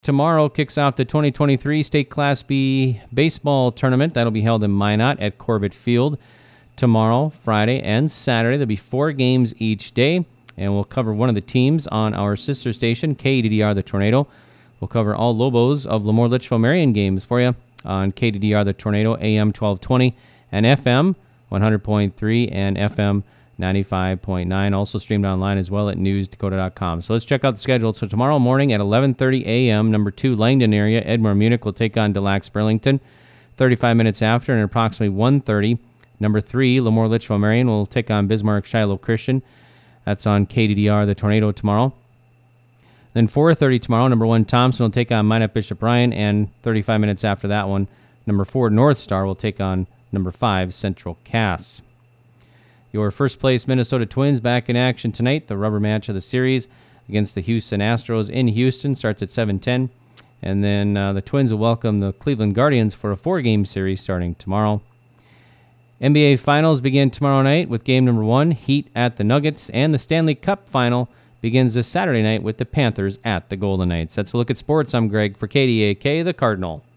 Tomorrow kicks off the 2023 State Class B baseball tournament. That'll be held in Minot at Corbett Field tomorrow, Friday, and Saturday. There'll be 4 games each day, and we'll cover one of the teams on our sister station, KDDR The Tornado. We'll cover all Lobos of Lemoore Litchfield Marion games for you on KDDR The Tornado, AM 1220 and FM 100.3 and FM 95.9. Also streamed online as well at newsdakota.com. So let's check out the schedule. So tomorrow morning at 11:30 a.m., number 2 Langdon area, Edmore Munich will take on Des Lacs Burlington. 35 minutes after, and approximately 1:30, number 3 Lemoore Litchfield Marion will take on Bismarck Shiloh Christian. That's on KDDR The Tornado tomorrow. Then 4:30 tomorrow, number 1 Thompson will take on Minot Bishop Ryan, and 35 minutes after that one, number 4 North Star will take on number 5 Central Cass. Your first place Minnesota Twins back in action tonight. The rubber match of the series against the Houston Astros in Houston starts at 7:10. And then the Twins will welcome the Cleveland Guardians for a 4-game series starting tomorrow. NBA Finals begin tomorrow night with game number 1, Heat at the Nuggets. And the Stanley Cup Final begins this Saturday night with the Panthers at the Golden Knights. That's a look at sports. I'm Greg for KDAK, the Cardinal.